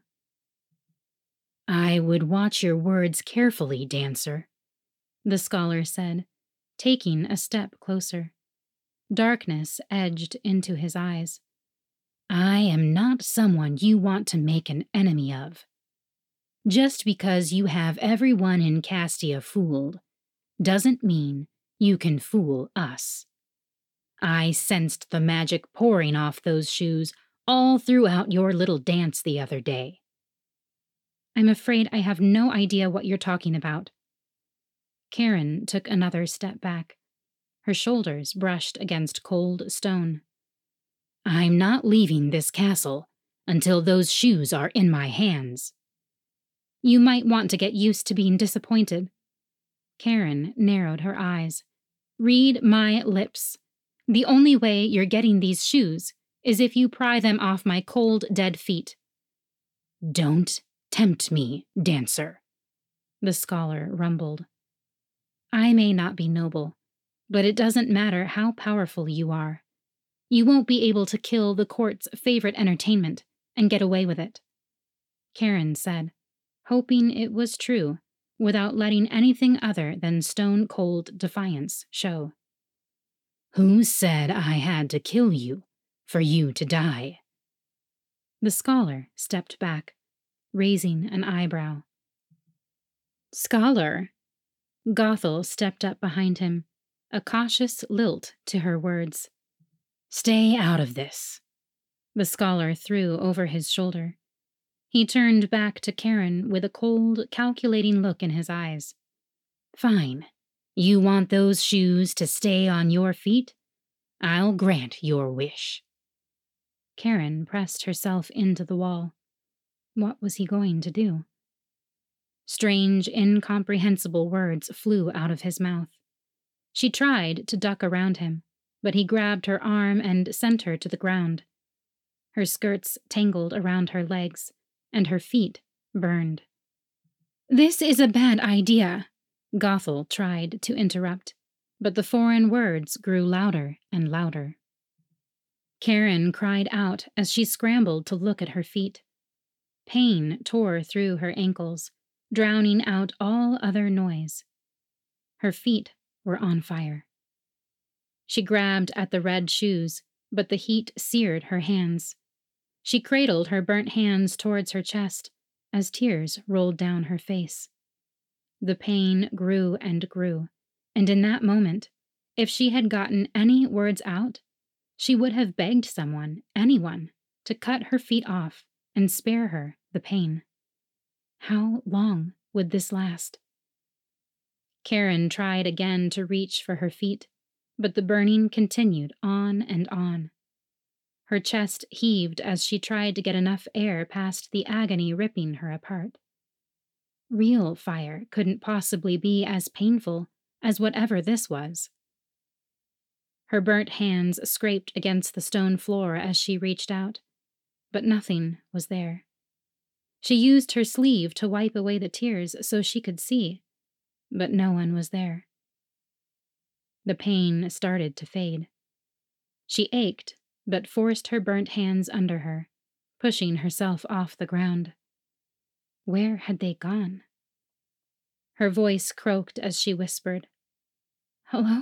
I would watch your words carefully, dancer, the scholar said, taking a step closer. Darkness edged into his eyes. I am not someone you want to make an enemy of. Just because you have everyone in Castia fooled doesn't mean you can fool us. I sensed the magic pouring off those shoes all throughout your little dance the other day. I'm afraid I have no idea what you're talking about. Karen took another step back. Her shoulders brushed against cold stone. I'm not leaving this castle until those shoes are in my hands. You might want to get used to being disappointed. Karen narrowed her eyes. Read my lips. The only way you're getting these shoes is if you pry them off my cold, dead feet. Don't tempt me, dancer, the scholar rumbled. I may not be noble, but it doesn't matter how powerful you are. You won't be able to kill the court's favorite entertainment and get away with it, Karen said, hoping it was true, without letting anything other than stone-cold defiance show. Who said I had to kill you for you to die? The scholar stepped back, raising an eyebrow. Scholar? Gothel stepped up behind him, a cautious lilt to her words. Stay out of this, the scholar threw over his shoulder. He turned back to Karen with a cold, calculating look in his eyes. Fine. You want those shoes to stay on your feet? I'll grant your wish. Karen pressed herself into the wall. What was he going to do? Strange, incomprehensible words flew out of his mouth. She tried to duck around him, but he grabbed her arm and sent her to the ground. Her skirts tangled around her legs, and her feet burned. This is a bad idea, Gothel tried to interrupt, but the foreign words grew louder and louder. Karen cried out as she scrambled to look at her feet. Pain tore through her ankles, drowning out all other noise. Her feet were on fire. She grabbed at the red shoes, but the heat seared her hands. She cradled her burnt hands towards her chest as tears rolled down her face. The pain grew and grew, and in that moment, if she had gotten any words out, she would have begged someone, anyone, to cut her feet off and spare her the pain. How long would this last? Karen tried again to reach for her feet, but the burning continued on and on. Her chest heaved as she tried to get enough air past the agony ripping her apart. Real fire couldn't possibly be as painful as whatever this was. Her burnt hands scraped against the stone floor as she reached out, but nothing was there. She used her sleeve to wipe away the tears so she could see, but no one was there. The pain started to fade. She ached, but forced her burnt hands under her, pushing herself off the ground. Where had they gone? Her voice croaked as she whispered, Hello?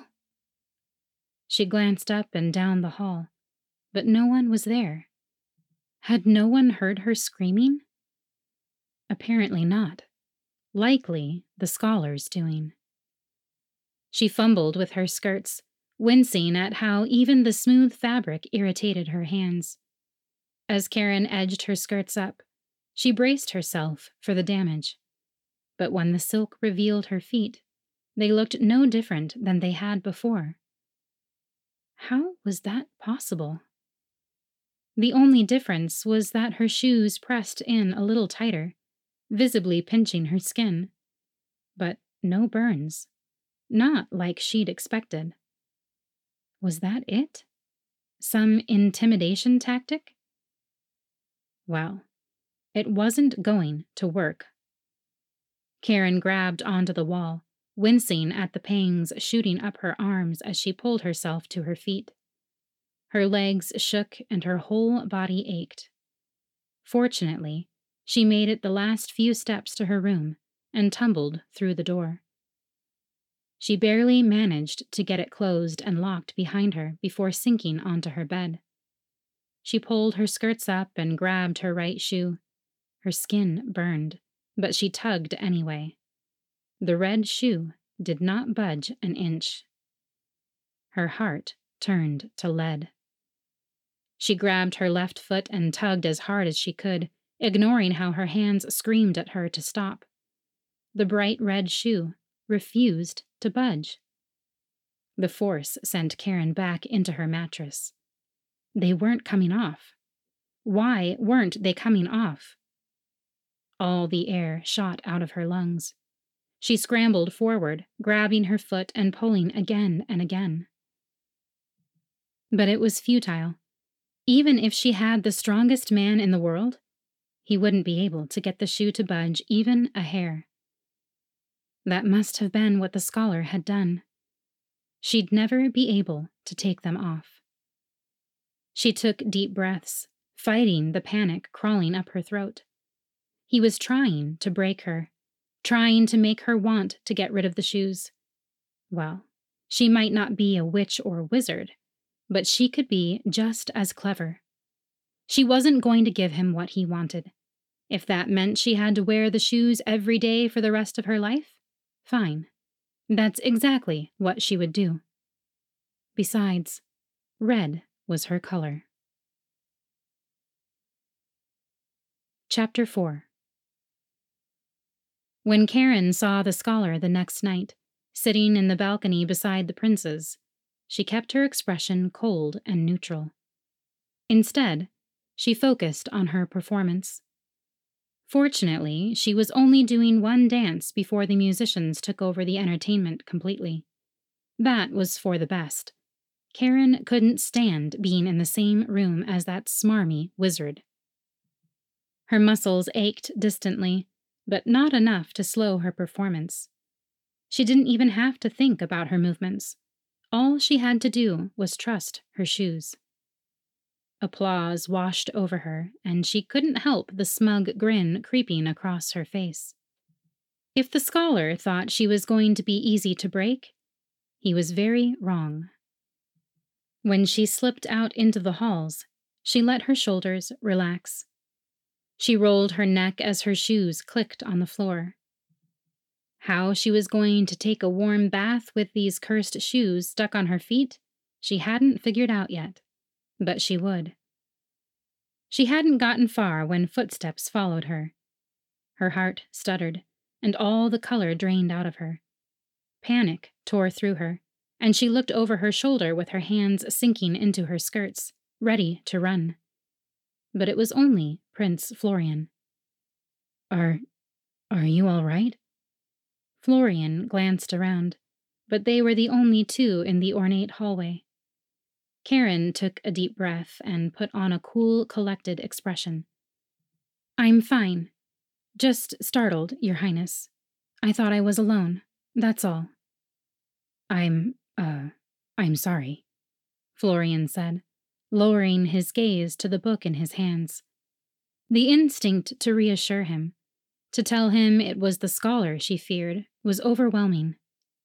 She glanced up and down the hall, but no one was there. Had no one heard her screaming? Apparently not. Likely the scholar's doing. She fumbled with her skirts, wincing at how even the smooth fabric irritated her hands. As Karen edged her skirts up, she braced herself for the damage. But when the silk revealed her feet, they looked no different than they had before. How was that possible? The only difference was that her shoes pressed in a little tighter, visibly pinching her skin. But no burns. Not like she'd expected. Was that it? Some intimidation tactic? Well, it wasn't going to work. Karen grabbed onto the wall, wincing at the pangs shooting up her arms as she pulled herself to her feet. Her legs shook and her whole body ached. Fortunately, she made it the last few steps to her room and tumbled through the door. She barely managed to get it closed and locked behind her before sinking onto her bed. She pulled her skirts up and grabbed her right shoe. Her skin burned, but she tugged anyway. The red shoe did not budge an inch. Her heart turned to lead. She grabbed her left foot and tugged as hard as she could, ignoring how her hands screamed at her to stop. The bright red shoe refused to budge. The force sent Karen back into her mattress. They weren't coming off. Why weren't they coming off? All the air shot out of her lungs. She scrambled forward, grabbing her foot and pulling again and again. But it was futile. Even if she had the strongest man in the world, he wouldn't be able to get the shoe to budge even a hair. That must have been what the scholar had done. She'd never be able to take them off. She took deep breaths, fighting the panic crawling up her throat. He was trying to break her, trying to make her want to get rid of the shoes. Well, she might not be a witch or wizard, but she could be just as clever. She wasn't going to give him what he wanted. If that meant she had to wear the shoes every day for the rest of her life, fine. That's exactly what she would do. Besides, red was her color. Chapter 4. When Karen saw the scholar the next night, sitting in the balcony beside the princes, she kept her expression cold and neutral. Instead, she focused on her performance. Fortunately, she was only doing one dance before the musicians took over the entertainment completely. That was for the best. Karen couldn't stand being in the same room as that smarmy wizard. Her muscles ached distantly, but not enough to slow her performance. She didn't even have to think about her movements. All she had to do was trust her shoes. Applause washed over her, and she couldn't help the smug grin creeping across her face. If the scholar thought she was going to be easy to break, he was very wrong. When she slipped out into the halls, she let her shoulders relax. She rolled her neck as her shoes clicked on the floor. How she was going to take a warm bath with these cursed shoes stuck on her feet, she hadn't figured out yet, but she would. She hadn't gotten far when footsteps followed her. Her heart stuttered, and all the color drained out of her. Panic tore through her, and she looked over her shoulder with her hands sinking into her skirts, ready to run. But it was only Prince Florian. Are you all right? Florian glanced around, but they were the only two in the ornate hallway. Karen took a deep breath and put on a cool, collected expression. I'm fine. Just startled, Your Highness. I thought I was alone. That's all. I'm sorry, Florian said, lowering his gaze to the book in his hands. The instinct to reassure him, to tell him it was the scholar she feared, was overwhelming.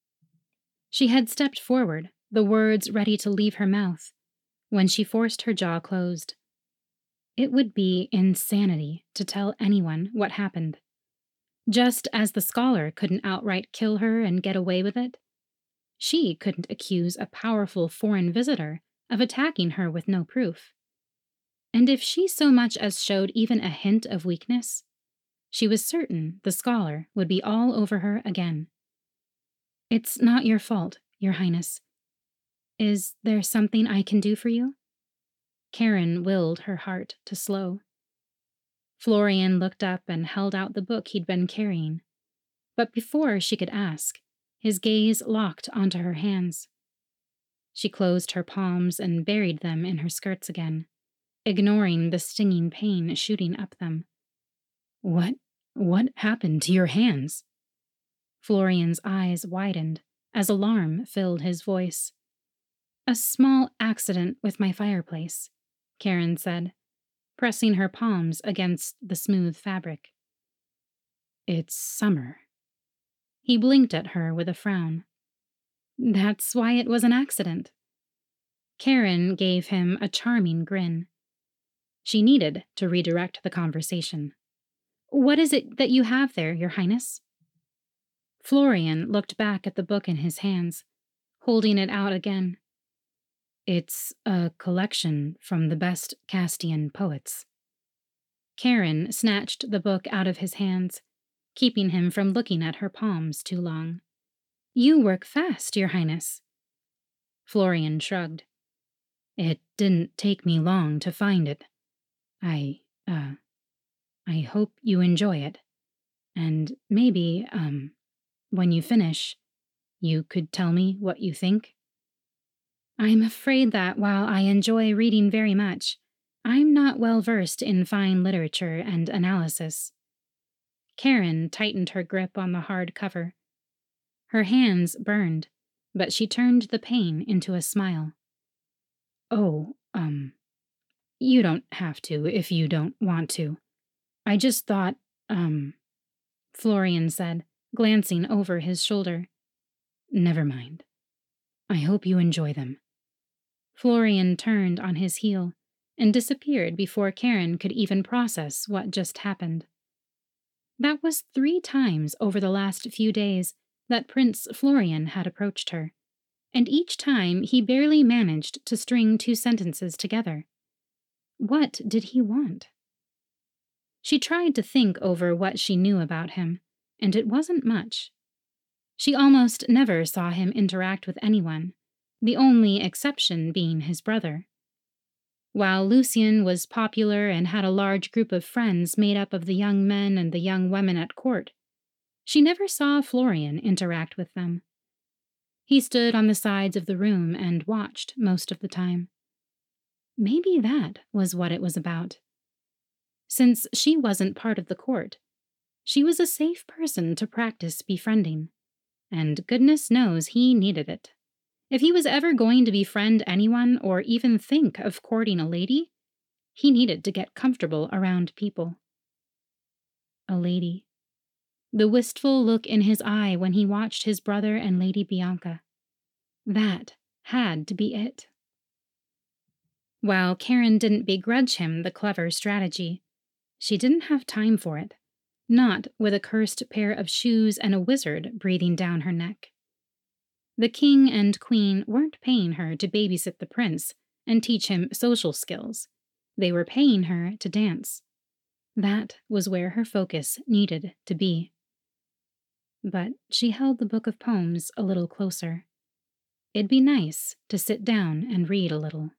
She had stepped forward, the words ready to leave her mouth, when she forced her jaw closed. It would be insanity to tell anyone what happened. Just as the scholar couldn't outright kill her and get away with it, she couldn't accuse a powerful foreign visitor of attacking her with no proof. And if she so much as showed even a hint of weakness, she was certain the scholar would be all over her again. It's not your fault, Your Highness. Is there something I can do for you? Karen willed her heart to slow. Florian looked up and held out the book he'd been carrying. But before she could ask, his gaze locked onto her hands. She closed her palms and buried them in her skirts again, ignoring the stinging pain shooting up them. What happened to your hands? Florian's eyes widened as alarm filled his voice. A small accident with my fireplace, Karen said, pressing her palms against the smooth fabric. It's summer. He blinked at her with a frown. That's why it was an accident. Karen gave him a charming grin. She needed to redirect the conversation. What is it that you have there, Your Highness? Florian looked back at the book in his hands, holding it out again. It's a collection from the best Castian poets. Karen snatched the book out of his hands, keeping him from looking at her palms too long. You work fast, Your Highness. Florian shrugged. It didn't take me long to find it. I, uh, I hope you enjoy it. And maybe, when you finish, you could tell me what you think? I'm afraid that while I enjoy reading very much, I'm not well versed in fine literature and analysis. Karen tightened her grip on the hard cover. Her hands burned, but she turned the pain into a smile. Oh, you don't have to if you don't want to. I just thought, Florian said, glancing over his shoulder. Never mind. I hope you enjoy them. Florian turned on his heel and disappeared before Karen could even process what just happened. That was 3 times over the last few days that Prince Florian had approached her, and each time he barely managed to string 2 sentences together. What did he want? She tried to think over what she knew about him, and it wasn't much. She almost never saw him interact with anyone, the only exception being his brother. While Lucien was popular and had a large group of friends made up of the young men and the young women at court, she never saw Florian interact with them. He stood on the sides of the room and watched most of the time. Maybe that was what it was about. Since she wasn't part of the court, she was a safe person to practice befriending, and goodness knows he needed it. If he was ever going to befriend anyone or even think of courting a lady, he needed to get comfortable around people. A lady. The wistful look in his eye when he watched his brother and Lady Bianca. That had to be it. While Karen didn't begrudge him the clever strategy, she didn't have time for it, not with a cursed pair of shoes and a wizard breathing down her neck. The king and queen weren't paying her to babysit the prince and teach him social skills. They were paying her to dance. That was where her focus needed to be. But she held the book of poems a little closer. It'd be nice to sit down and read a little.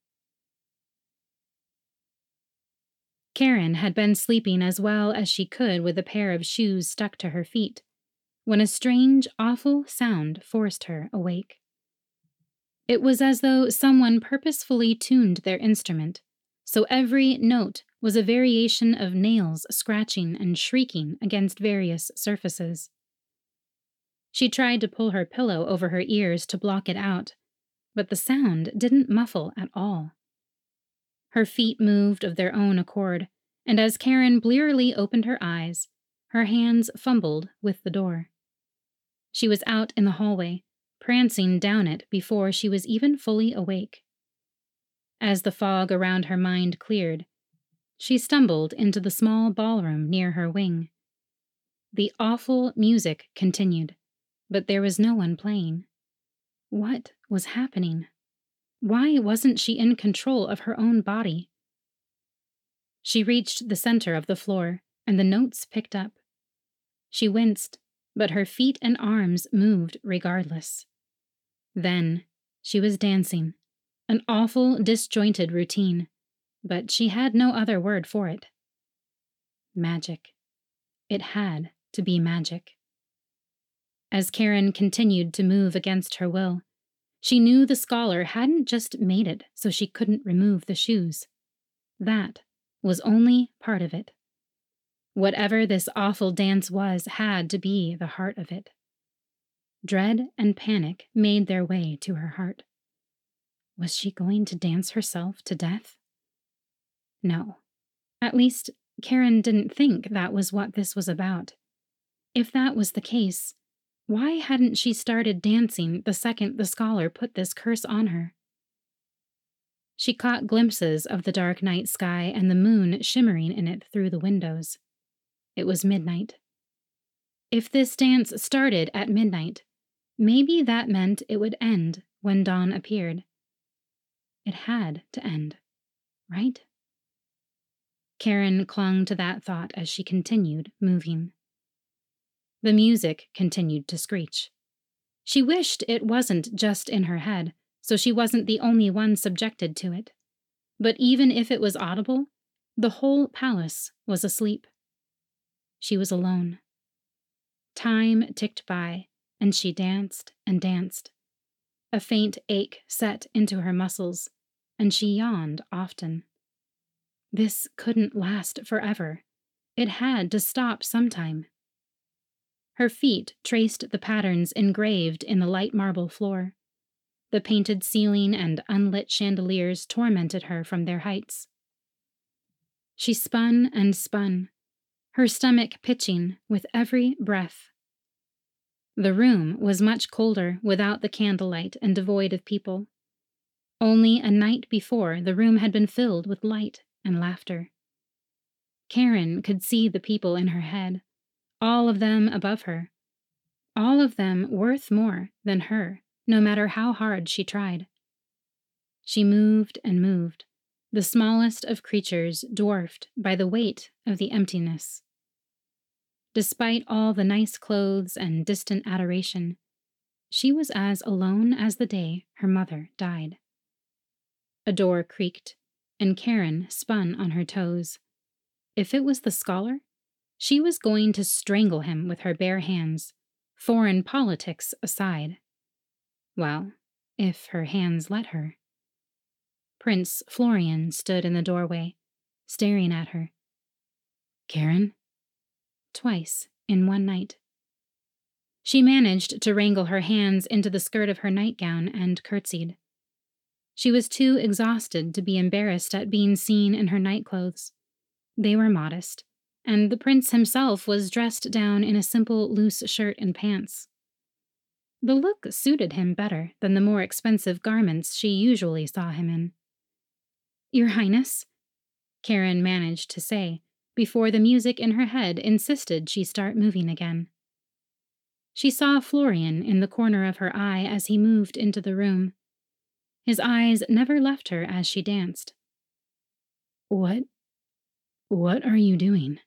Karen had been sleeping as well as she could with a pair of shoes stuck to her feet, when a strange, awful sound forced her awake. It was as though someone purposefully tuned their instrument, so every note was a variation of nails scratching and shrieking against various surfaces. She tried to pull her pillow over her ears to block it out, but the sound didn't muffle at all. Her feet moved of their own accord, and as Karen blearily opened her eyes, her hands fumbled with the door. She was out in the hallway, prancing down it before she was even fully awake. As the fog around her mind cleared, she stumbled into the small ballroom near her wing. The awful music continued, but there was no one playing. What was happening? Why wasn't she in control of her own body? She reached the center of the floor, and the notes picked up. She winced, but her feet and arms moved regardless. Then she was dancing, an awful, disjointed routine, but she had no other word for it. Magic. It had to be magic. As Karen continued to move against her will, she knew the scholar hadn't just made it so she couldn't remove the shoes. That was only part of it. Whatever this awful dance was had to be the heart of it. Dread and panic made their way to her heart. Was she going to dance herself to death? No. At least, Karen didn't think that was what this was about. If that was the case, Why hadn't she started dancing the second the scholar put this curse on her? She caught glimpses of the dark night sky and the moon shimmering in it through the windows. It was midnight. If this dance started at midnight, maybe that meant it would end when dawn appeared. It had to end, right? Karen clung to that thought as she continued moving. The music continued to screech. She wished it wasn't just in her head, so she wasn't the only one subjected to it. But even if it was audible, the whole palace was asleep. She was alone. Time ticked by, and she danced and danced. A faint ache set into her muscles, and she yawned often. This couldn't last forever. It had to stop sometime. Her feet traced the patterns engraved in the light marble floor. The painted ceiling and unlit chandeliers tormented her from their heights. She spun and spun, her stomach pitching with every breath. The room was much colder without the candlelight and devoid of people. Only a night before, the room had been filled with light and laughter. Karen could see the people in her head, all of them above her, all of them worth more than her, no matter how hard she tried. She moved and moved, the smallest of creatures dwarfed by the weight of the emptiness. Despite all the nice clothes and distant adoration, she was as alone as the day her mother died. A door creaked, and Karen spun on her toes. If it was the scholar, she was going to strangle him with her bare hands, foreign politics aside. Well, if her hands let her. Prince Florian stood in the doorway, staring at her. Karen? Twice in one night. She managed to wrangle her hands into the skirt of her nightgown and curtsied. She was too exhausted to be embarrassed at being seen in her nightclothes. They were modest, and the prince himself was dressed down in a simple loose shirt and pants. The look suited him better than the more expensive garments she usually saw him in. Your Highness, Karen managed to say, before the music in her head insisted she start moving again. She saw Florian in the corner of her eye as he moved into the room. His eyes never left her as she danced. What are you doing?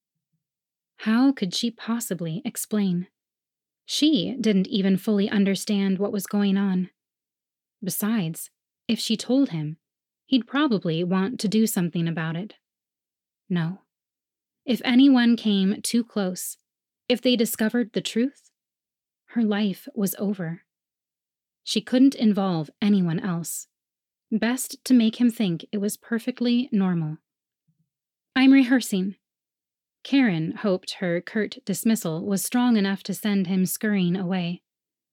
How could she possibly explain? She didn't even fully understand what was going on. Besides, if she told him, he'd probably want to do something about it. No. If anyone came too close, if they discovered the truth, her life was over. She couldn't involve anyone else. Best to make him think it was perfectly normal. I'm rehearsing. Karen hoped her curt dismissal was strong enough to send him scurrying away.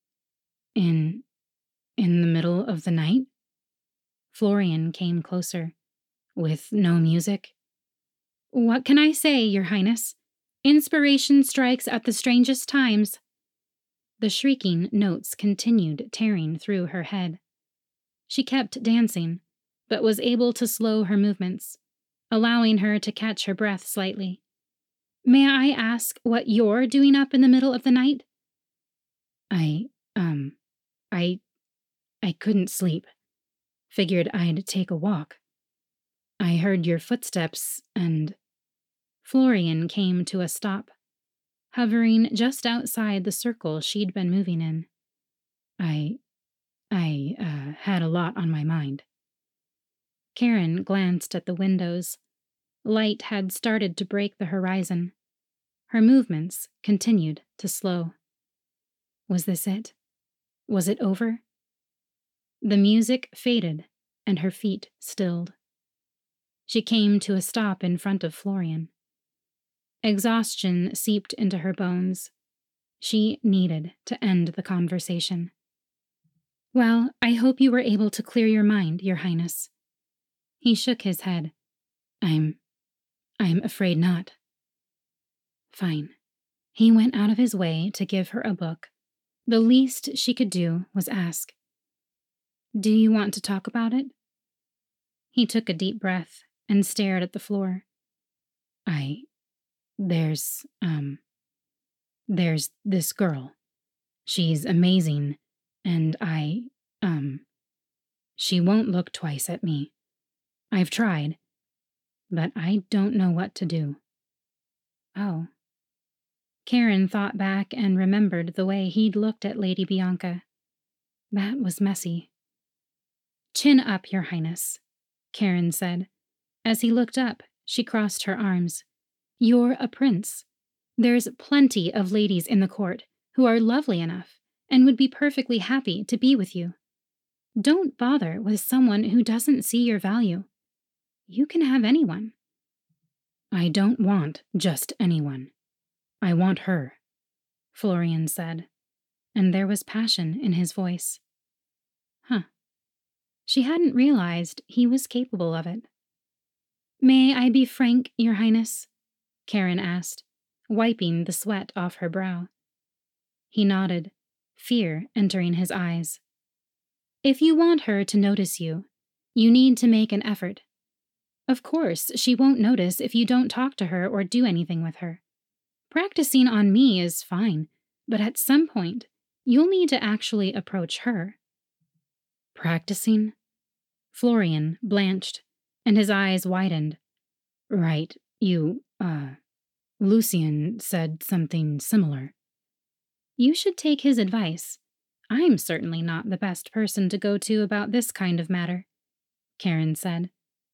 In the middle of the night? Florian came closer. With no music? What can I say, Your Highness? Inspiration strikes at the strangest times. The shrieking notes continued tearing through her head. She kept dancing, but was able to slow her movements, allowing her to catch her breath slightly. May I ask what you're doing up in the middle of the night? I couldn't sleep. Figured I'd take a walk. I heard your footsteps and... Florian came to a stop, hovering just outside the circle she'd been moving in. I had a lot on my mind. Karen glanced at the windows. Light had started to break the horizon. Her movements continued to slow. Was this it? Was it over? The music faded, and her feet stilled. She came to a stop in front of Florian. Exhaustion seeped into her bones. She needed to end the conversation. Well, I hope you were able to clear your mind, Your Highness. He shook his head. I'm afraid not. Fine. He went out of his way to give her a book, The least she could do was ask, "Do you want to talk about it?" He took a deep breath and stared at the floor. I, there's, there's this girl. She's amazing, and she won't look twice at me. I've tried, but I don't know what to do. Oh. Karen thought back and remembered the way he'd looked at Lady Bianca. That was messy. "Chin up, Your Highness," Karen said. As he looked up, she crossed her arms. "You're a prince. There's plenty of ladies in the court who are lovely enough and would be perfectly happy to be with you. Don't bother with someone who doesn't see your value. You can have anyone." "I don't want just anyone. I want her," Florian said, and there was passion in his voice. Huh. She hadn't realized he was capable of it. "May I be frank, Your Highness?" Karen asked, wiping the sweat off her brow. He nodded, fear entering his eyes. "If you want her to notice you, you need to make an effort. Of course, she won't notice if you don't talk to her or do anything with her. Practicing on me is fine, but at some point, you'll need to actually approach her." "Practicing?" Florian blanched, and his eyes widened. "Right, Lucian said something similar." "You should take his advice. I'm certainly not the best person to go to about this kind of matter," Karen said.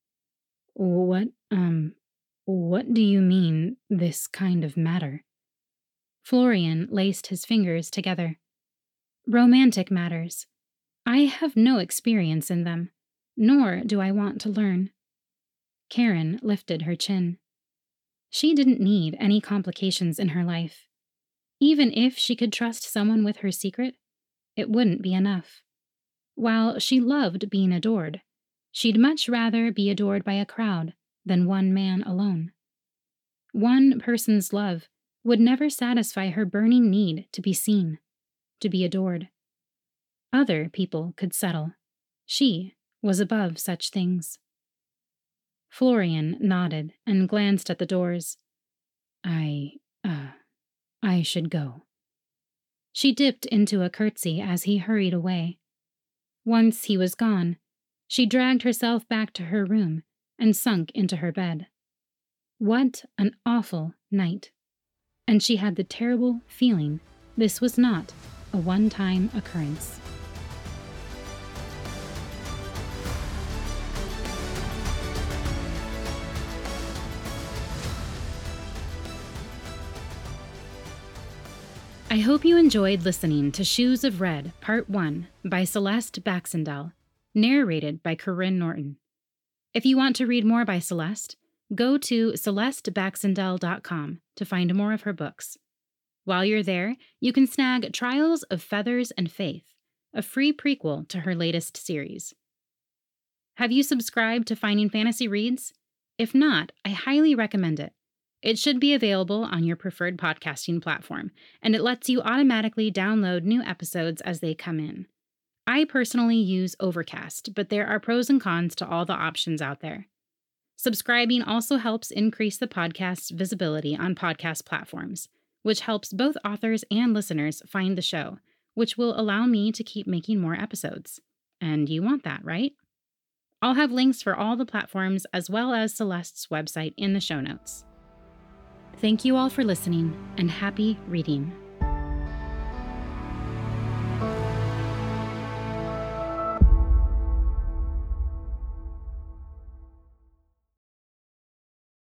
What do you mean, this kind of matter?" Florian laced his fingers together. "Romantic matters. I have no experience in them, nor do I want to learn." Karen lifted her chin. She didn't need any complications in her life. Even if she could trust someone with her secret, it wouldn't be enough. While she loved being adored, she'd much rather be adored by a crowd than one man alone. One person's love would never satisfy her burning need to be seen, to be adored. Other people could settle. She was above such things. Florian nodded and glanced at the doors. I should go." She dipped into a curtsy as he hurried away. Once he was gone, she dragged herself back to her room and sunk into her bed. What an awful night. And she had the terrible feeling this was not a one-time occurrence. I hope you enjoyed listening to Shoes of Red, Part 1 by Celeste Baxendale, narrated by Corinne Norton. If you want to read more by Celeste, go to celestebaxendale.com to find more of her books. While you're there, you can snag Trials of Feathers and Faith, a free prequel to her latest series. Have you subscribed to Finding Fantasy Reads? If not, I highly recommend it. It should be available on your preferred podcasting platform, and it lets you automatically download new episodes as they come in. I personally use Overcast, but there are pros and cons to all the options out there. Subscribing also helps increase the podcast's visibility on podcast platforms, which helps both authors and listeners find the show, which will allow me to keep making more episodes. And you want that, right? I'll have links for all the platforms as well as Celeste's website in the show notes. Thank you all for listening, and happy reading.